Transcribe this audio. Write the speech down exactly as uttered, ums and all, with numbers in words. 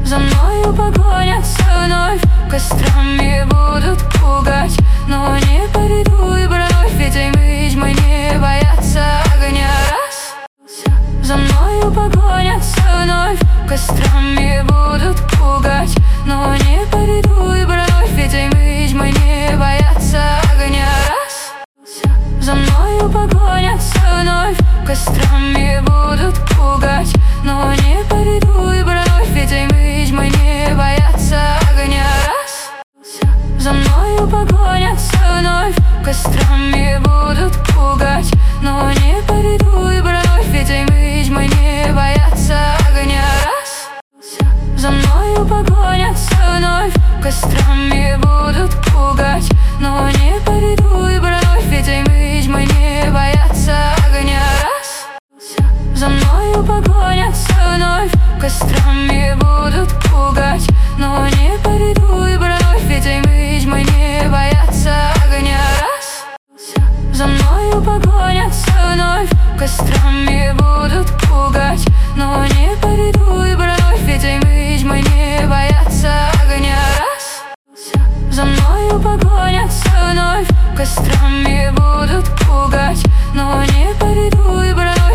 За мною погонятся вновь, кострами будут пугать, но не пойду и бровь, ведь ведьмы не боятся огня. Раз. За мною погонятся вновь, кострами будут пугать, но не пойду и бровь, ведь ведьмы не боятся огня. Раз. За мною погонятся вновь, кострами будут пугать, но не пойду и бровь, ведь ведьмы не боятся огня. Раз. За мною погонятся вновь, кострами будут пугать, но не пойду и бровь, ведь ведьмы не боятся огня. Раз. За мною погонятся вновь, кострами будут пугать, но не пойду и бровь, ведь ведьмы не боятся огня. Раз. За мною погонятся вновь, кострами будут пугать, но не пойду и бровь, ведь ведьмы не боятся огня. Раз. За мною погонятся вновь, кострами будут пугать, но не пойду и бровь, ведь ведьмы не боятся огня. Раз. За мною погонятся вновь, кострами будут пугать, но не пойду и бровь.